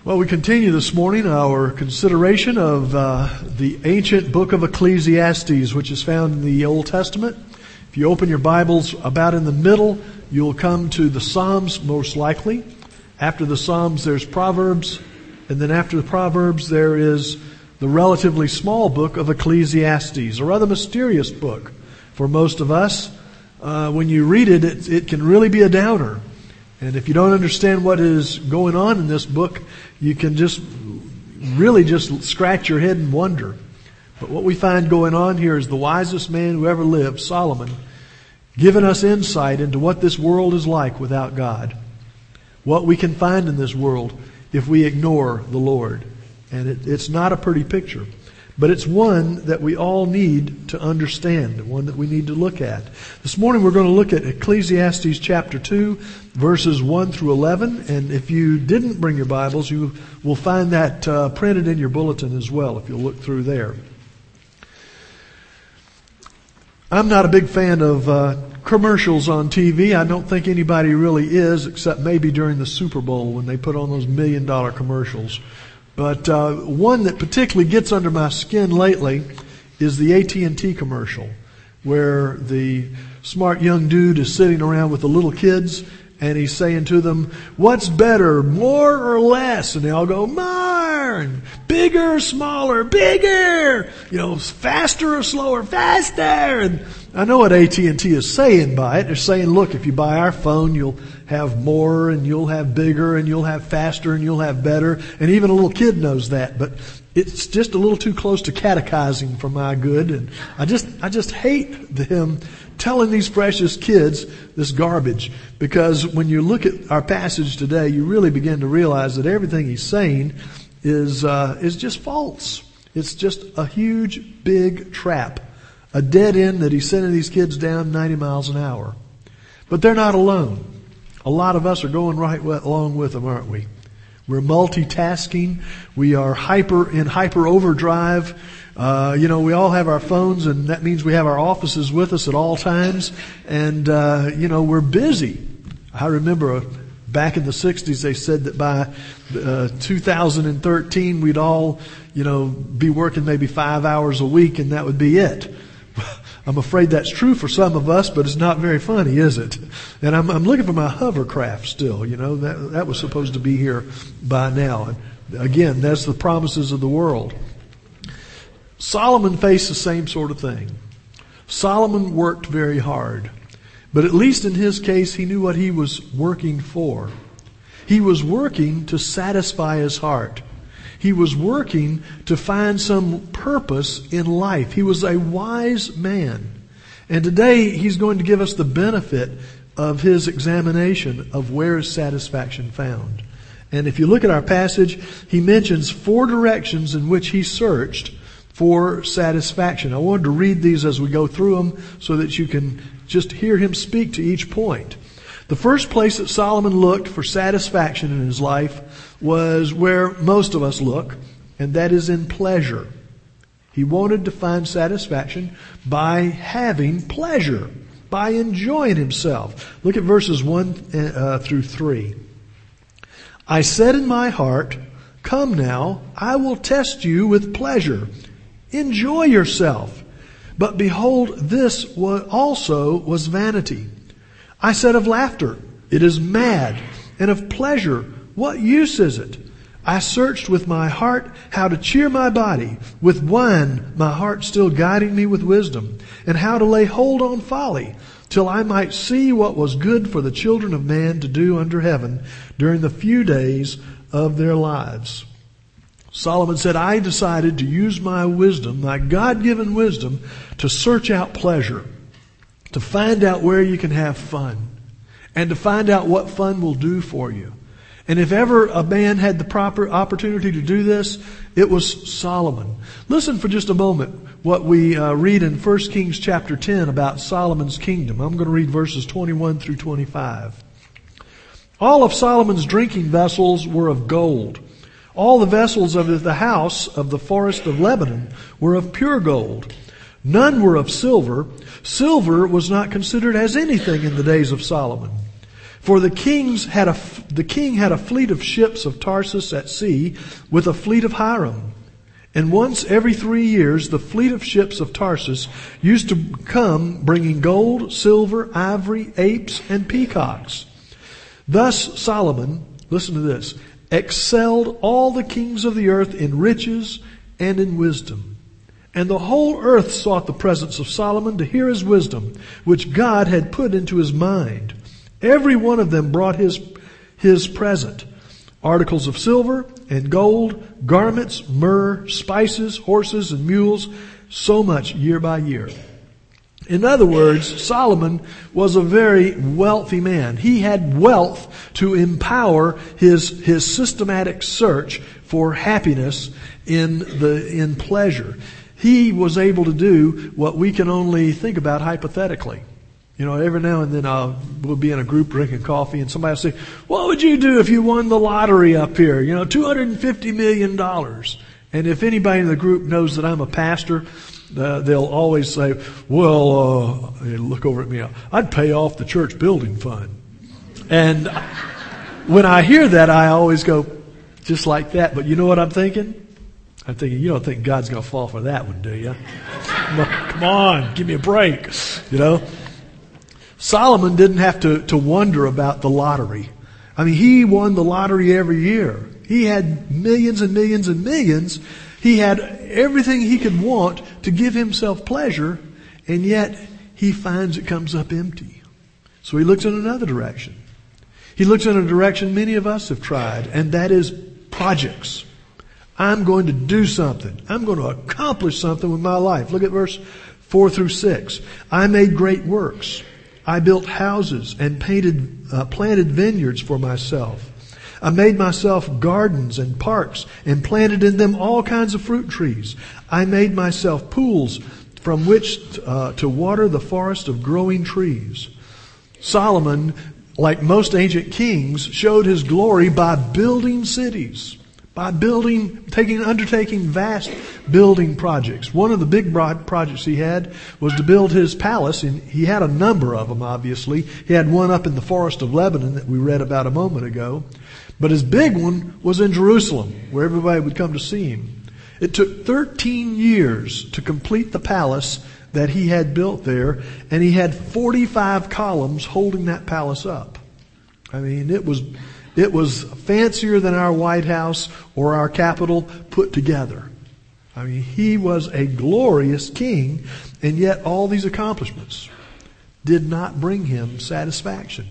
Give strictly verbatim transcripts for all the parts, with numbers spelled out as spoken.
Well, we continue this morning our consideration of uh, the ancient book of Ecclesiastes, which is found in the Old Testament. If you open your Bibles about in the middle, you'll come to the Psalms most likely. After the Psalms, there's Proverbs, and then after the Proverbs, there is the relatively small book of Ecclesiastes, a rather mysterious book for most of us. Uh, when you read it, it, it can really be a downer. And if you don't understand what is going on in this book, you can just really just scratch your head and wonder. But what we find going on here is the wisest man who ever lived, Solomon, giving us insight into what this world is like without God. What we can find in this world if we ignore the Lord. And it, it's not a pretty picture. But it's one that we all need to understand, one that we need to look at. This morning we're going to look at Ecclesiastes chapter two, verses one through eleven. And if you didn't bring your Bibles, you will find that uh, printed in your bulletin as well, if you'll look through there. I'm not a big fan of uh, commercials on T V. I don't think anybody really is, except maybe during the Super Bowl when they put on those million dollar commercials. But uh, one that particularly gets under my skin lately is the A T and T commercial, where the smart young dude is sitting around with the little kids and he's saying to them, "What's better, more or less?" And they all go, "More!" And bigger or smaller, bigger! You know, faster or slower, faster! And I know what A T and T is saying by it. They're saying, look, if you buy our phone, you'll have more and you'll have bigger and you'll have faster and you'll have better. And even a little kid knows that. But it's just a little too close to catechizing for my good. And I just, I just hate them telling these precious kids this garbage. Because when you look at our passage today, you really begin to realize that everything he's saying is, uh, is just false. It's just a huge, big trap. A dead end that he's sending these kids down ninety miles an hour. But they're not alone. A lot of us are going right along with them, aren't we? We're multitasking. We are hyper in hyper overdrive. Uh, you know, we all have our phones, and that means we have our offices with us at all times. And, uh, you know, we're busy. I remember back in the sixties, they said that by uh, two thousand thirteen, we'd all, you know, be working maybe five hours a week, and that would be it. I'm afraid that's true for some of us, but it's not very funny, is it? And I'm, I'm looking for my hovercraft still, you know, that, that was supposed to be here by now. And again, that's the promises of the world. Solomon faced the same sort of thing. Solomon worked very hard, but at least in his case, he knew what he was working for. He was working to satisfy his heart. He was working to find some purpose in life. He was a wise man. And today he's going to give us the benefit of his examination of where is satisfaction found. And if you look at our passage, he mentions four directions in which he searched for satisfaction. I wanted to read these as we go through them so that you can just hear him speak to each point. The first place that Solomon looked for satisfaction in his life was where most of us look, and that is in pleasure. He wanted to find satisfaction by having pleasure, by enjoying himself. Look at verses one uh, through three. I said in my heart, "Come now, I will test you with pleasure. Enjoy yourself." But behold, this also was vanity. I said of laughter, "It is mad," and of pleasure, "What use is it?" I searched with my heart how to cheer my body, with wine my heart still guiding me with wisdom, and how to lay hold on folly, till I might see what was good for the children of man to do under heaven during the few days of their lives. Solomon said, I decided to use my wisdom, my God-given wisdom, to search out pleasure, to find out where you can have fun, and to find out what fun will do for you. And if ever a man had the proper opportunity to do this, it was Solomon. Listen for just a moment what we uh, read in First Kings chapter ten about Solomon's kingdom. I'm going to read verses twenty-one through twenty-five. All of Solomon's drinking vessels were of gold. All the vessels of the house of the forest of Lebanon were of pure gold. None were of silver. Silver was not considered as anything in the days of Solomon. For the kings had a, the king had a fleet of ships of Tarsus at sea with a fleet of Hiram. And once every three years, the fleet of ships of Tarsus used to come bringing gold, silver, ivory, apes, and peacocks. Thus Solomon, listen to this, excelled all the kings of the earth in riches and in wisdom. And the whole earth sought the presence of Solomon to hear his wisdom, which God had put into his mind. Every one of them brought his, his present, articles of silver and gold, garments, myrrh, spices, horses, and mules, so much year by year. In other words, Solomon was a very wealthy man. He had wealth to empower his, his systematic search for happiness in the, in pleasure. He was able to do what we can only think about hypothetically. You know, every now and then I'll, we'll be in a group drinking coffee and somebody will say, what would you do if you won the lottery up here? You know, two hundred fifty million dollars. And if anybody in the group knows that I'm a pastor, uh, they'll always say, well, uh, look over at me, I'd pay off the church building fund. And when I hear that, I always go, just like that. But you know what I'm thinking? I'm thinking, you don't think God's going to fall for that one, do you? Come on, give me a break. You know? Solomon didn't have to, to wonder about the lottery. I mean, he won the lottery every year. He had millions and millions and millions. He had everything he could want to give himself pleasure, and yet he finds it comes up empty. So he looks in another direction. He looks in a direction many of us have tried, and that is projects. I'm going to do something. I'm going to accomplish something with my life. Look at verse four through six. I made great works. I built houses and painted, uh, planted vineyards for myself. I made myself gardens and parks and planted in them all kinds of fruit trees. I made myself pools from which uh, to water the forest of growing trees. Solomon, like most ancient kings, showed his glory by building cities, by building, taking, undertaking vast building projects. One of the big projects he had was to build his palace, and he had a number of them, obviously. He had one up in the forest of Lebanon that we read about a moment ago. But his big one was in Jerusalem, where everybody would come to see him. It took thirteen years to complete the palace that he had built there, and he had forty-five columns holding that palace up. I mean, it was... It was fancier than our White House or our Capitol put together. I mean, he was a glorious king, and yet all these accomplishments did not bring him satisfaction.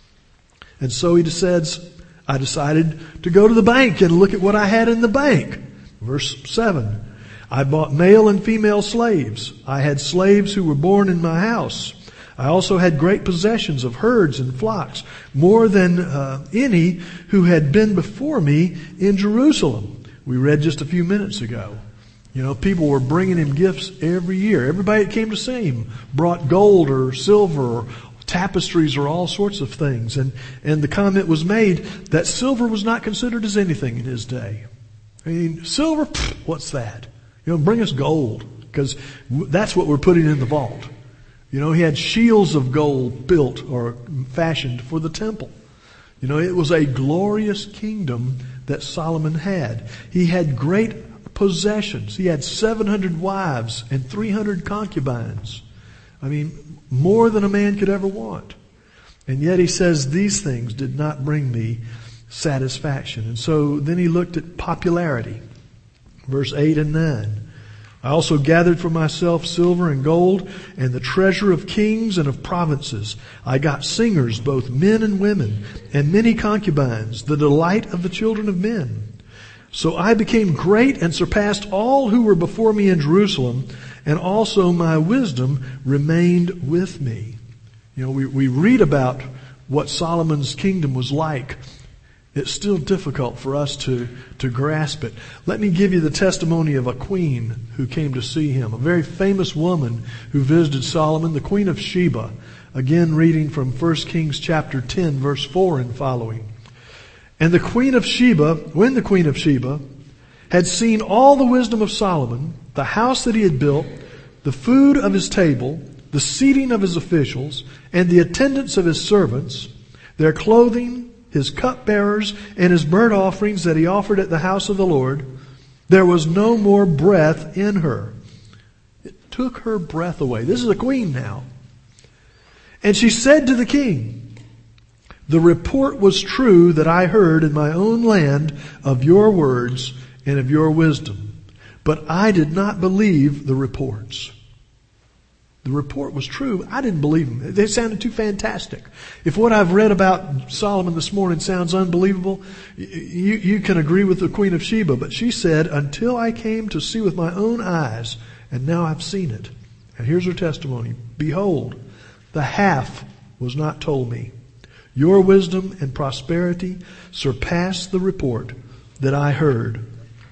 And so he says, I decided to go to the bank and look at what I had in the bank. Verse seven, I bought male and female slaves. I had slaves who were born in my house. I also had great possessions of herds and flocks, more than uh, any who had been before me in Jerusalem. We read just a few minutes ago. You know, people were bringing him gifts every year. Everybody that came to see him brought gold or silver or tapestries or all sorts of things. And, and the comment was made that silver was not considered as anything in his day. I mean, silver, pfft, what's that? You know, bring us gold, because that's what we're putting in the vault. You know, he had shields of gold built or fashioned for the temple. You know, it was a glorious kingdom that Solomon had. He had great possessions. He had seven hundred wives and three hundred concubines. I mean, more than a man could ever want. And yet he says, these things did not bring me satisfaction. And so then he looked at popularity. Verse eight and nine. I also gathered for myself silver and gold and the treasure of kings and of provinces. I got singers, both men and women, and many concubines, the delight of the children of men. So I became great and surpassed all who were before me in Jerusalem, and also my wisdom remained with me. You know, we, we read about what Solomon's kingdom was like. It's still difficult for us to, to grasp it. Let me give you the testimony of a queen who came to see him, a very famous woman who visited Solomon, the Queen of Sheba. Again, reading from First Kings chapter ten, verse four and following. And the Queen of Sheba, when the Queen of Sheba had seen all the wisdom of Solomon, the house that he had built, the food of his table, the seating of his officials, and the attendance of his servants, their clothing, his cupbearers, and his burnt offerings that he offered at the house of the Lord. There was no more breath in her. It took her breath away. This is a queen now. And she said to the king, the report was true that I heard in my own land of your words and of your wisdom, but I did not believe the reports. The report was true. I didn't believe them. They sounded too fantastic. If what I've read about Solomon this morning sounds unbelievable, you, you can agree with the Queen of Sheba. But she said, until I came to see with my own eyes, and now I've seen it. And here's her testimony. Behold, the half was not told me. Your wisdom and prosperity surpassed the report that I heard.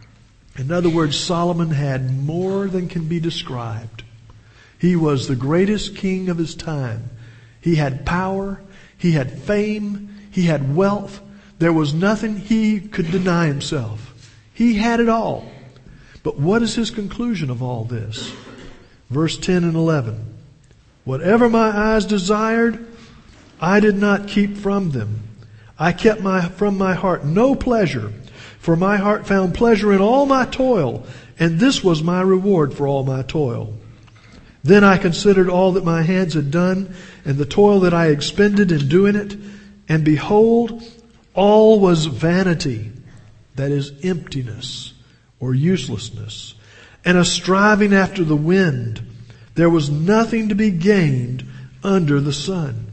In other words, Solomon had more than can be described. He was the greatest king of his time. He had power. He had fame. He had wealth. There was nothing he could deny himself. He had it all. But what is his conclusion of all this? Verse ten and eleven. Whatever my eyes desired, I did not keep from them. I kept my, from my heart no pleasure, for my heart found pleasure in all my toil, and this was my reward for all my toil. Then I considered all that my hands had done, and the toil that I expended in doing it, and behold, all was vanity, that is emptiness or uselessness, and a striving after the wind. There was nothing to be gained under the sun.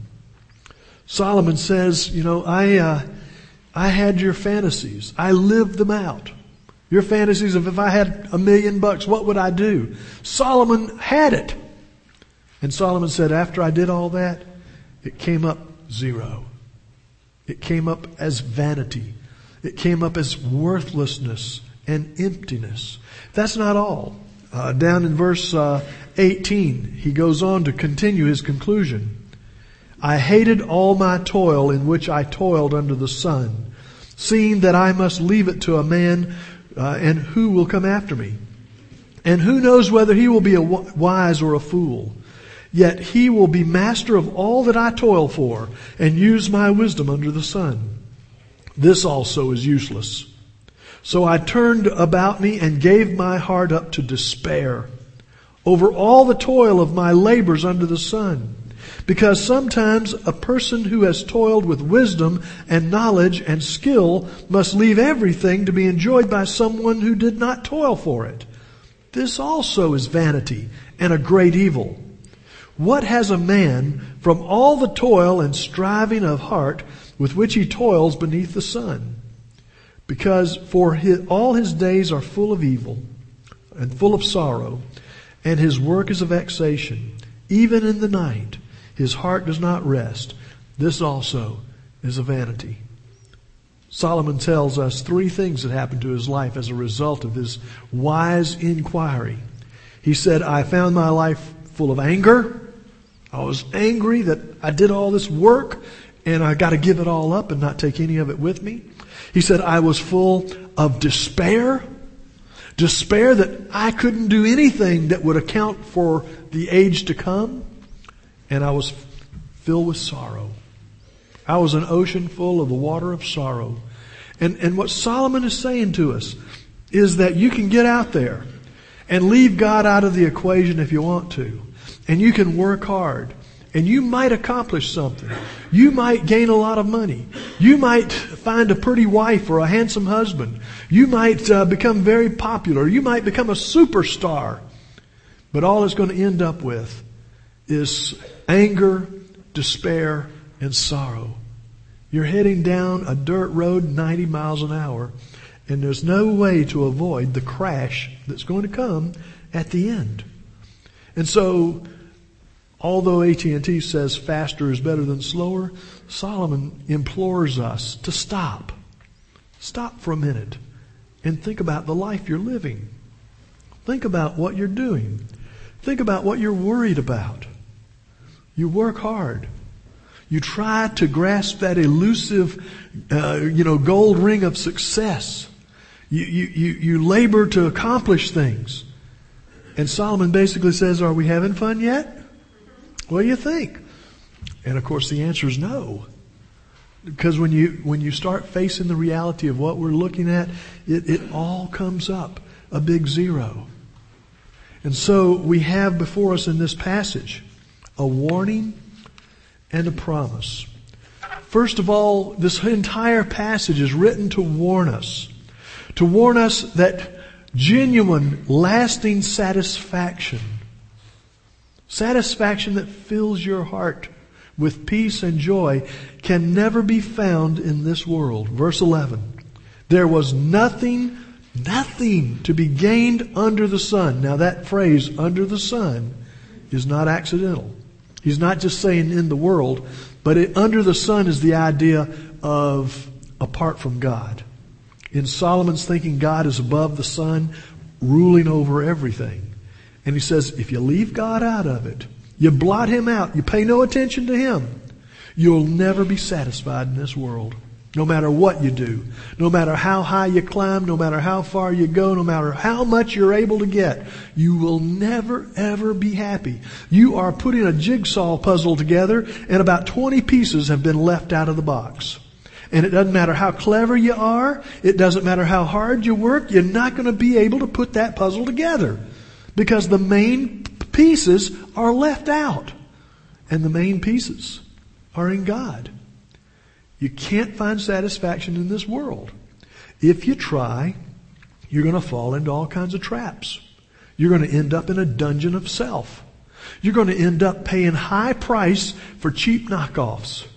Solomon says, you know, I uh, I had your fantasies. I lived them out. Your fantasies of if I had a million bucks, what would I do? Solomon had it. And Solomon said, after I did all that, it came up zero. It came up as vanity. It came up as worthlessness and emptiness. That's not all. Uh, down in verse uh, eighteen, he goes on to continue his conclusion. I hated all my toil in which I toiled under the sun, seeing that I must leave it to a man, uh, and who will come after me? And who knows whether he will be a wise or a fool? Yet he will be master of all that I toil for, and use my wisdom under the sun. This also is useless. So I turned about me and gave my heart up to despair over all the toil of my labors under the sun. Because sometimes a person who has toiled with wisdom and knowledge and skill must leave everything to be enjoyed by someone who did not toil for it. This also is vanity and a great evil. What has a man from all the toil and striving of heart with which he toils beneath the sun? Because for his, all his days are full of evil and full of sorrow, and his work is a vexation. Even in the night, his heart does not rest. This also is a vanity. Solomon tells us three things that happened to his life as a result of his wise inquiry. He said, I found my life full of anger. I was angry that I did all this work and I got to give it all up and not take any of it with me. He said, I was full of despair. Despair that I couldn't do anything that would account for the age to come. And I was filled with sorrow. I was an ocean full of the water of sorrow. And, and what Solomon is saying to us is that you can get out there and leave God out of the equation if you want to. And you can work hard. And you might accomplish something. You might gain a lot of money. You might find a pretty wife or a handsome husband. You might uh, become very popular. You might become a superstar. But all it's going to end up with is anger, despair, and sorrow. You're heading down a dirt road ninety miles an hour, and there's no way to avoid the crash that's going to come at the end. And so, although A T and T says faster is better than slower, Solomon implores us to stop. Stop for a minute and think about the life you're living. Think about what you're doing. Think about what you're worried about. You work hard. You try to grasp that elusive, uh, you know, gold ring of success. You, you, you, you labor to accomplish things. And Solomon basically says, are we having fun yet? What do you think? And of course the answer is no. Because when you when you start facing the reality of what we're looking at, it, it all comes up a big zero. And so we have before us in this passage a warning and a promise. First of all, this entire passage is written to warn us. To warn us that genuine, lasting satisfaction, satisfaction that fills your heart with peace and joy, can never be found in this world. Verse eleven. There was nothing, nothing to be gained under the sun. Now that phrase, under the sun, is not accidental. He's not just saying in the world, but it, under the sun is the idea of apart from God. In Solomon's thinking, God is above the sun, ruling over everything. And he says, if you leave God out of it, you blot Him out, you pay no attention to Him, you'll never be satisfied in this world. No matter what you do, no matter how high you climb, no matter how far you go, no matter how much you're able to get, you will never ever be happy. You are putting a jigsaw puzzle together and about twenty pieces have been left out of the box. And it doesn't matter how clever you are, it doesn't matter how hard you work, you're not going to be able to put that puzzle together. Because the main pieces are left out. And the main pieces are in God. You can't find satisfaction in this world. If you try, you're going to fall into all kinds of traps. You're going to end up in a dungeon of self. You're going to end up paying high price for cheap knockoffs.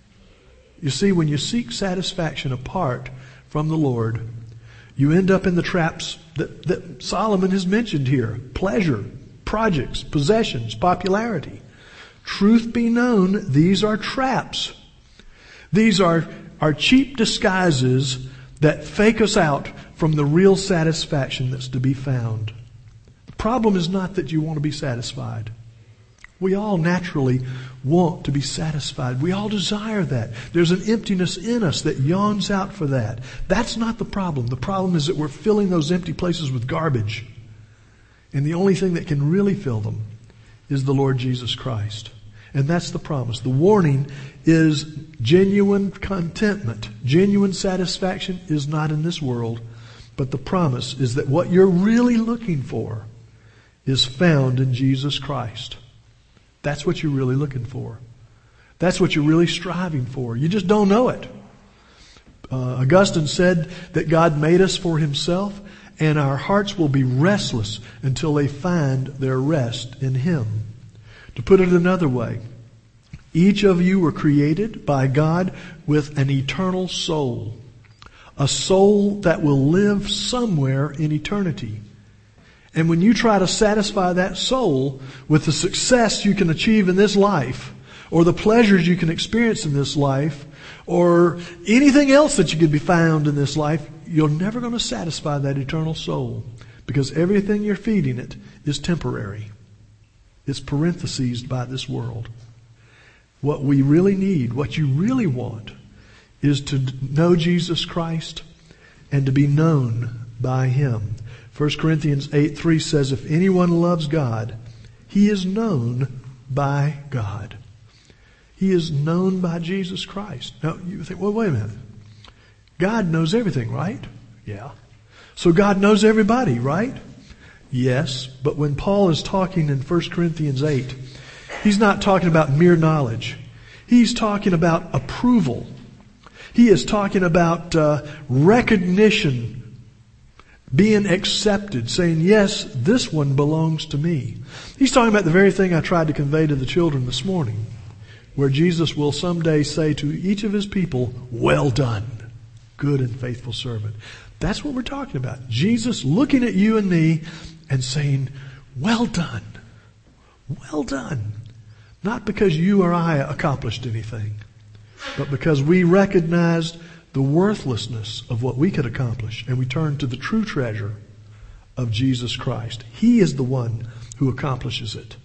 You see, when you seek satisfaction apart from the Lord, you end up in the traps that, that Solomon has mentioned here. Pleasure, projects, possessions, popularity. Truth be known, these are traps. These are, are cheap disguises that fake us out from the real satisfaction that's to be found. The problem is not that you want to be satisfied. We all naturally want to be satisfied. We all desire that. There's an emptiness in us that yawns out for that. That's not the problem. The problem is that we're filling those empty places with garbage. And the only thing that can really fill them is the Lord Jesus Christ. And that's the promise. The warning is genuine contentment. Genuine satisfaction is not in this world. But the promise is that what you're really looking for is found in Jesus Christ. That's what you're really looking for. That's what you're really striving for. You just don't know it. Uh, Augustine said that God made us for Himself, and our hearts will be restless until they find their rest in Him. To put it another way, each of you were created by God with an eternal soul. A soul that will live somewhere in eternity. And when you try to satisfy that soul with the success you can achieve in this life, or the pleasures you can experience in this life, or anything else that you could be found in this life, you're never going to satisfy that eternal soul. Because everything you're feeding it is temporary. It's parenthesized by this world. What we really need, what you really want, is to know Jesus Christ and to be known by Him. First Corinthians eight three says, if anyone loves God, he is known by God. He is known by Jesus Christ. Now, you think, well, wait a minute. God knows everything, right? Yeah. So God knows everybody, right? Yes. But when Paul is talking in First Corinthians eight, he's not talking about mere knowledge. He's talking about approval. He is talking about uh, recognition, being accepted, saying, yes, this one belongs to me. He's talking about the very thing I tried to convey to the children this morning, where Jesus will someday say to each of His people, well done, good and faithful servant. That's what we're talking about. Jesus looking at you and me and saying, well done, well done. Not because you or I accomplished anything, but because we recognized the worthlessness of what we could accomplish, and we turn to the true treasure of Jesus Christ. He is the one who accomplishes it.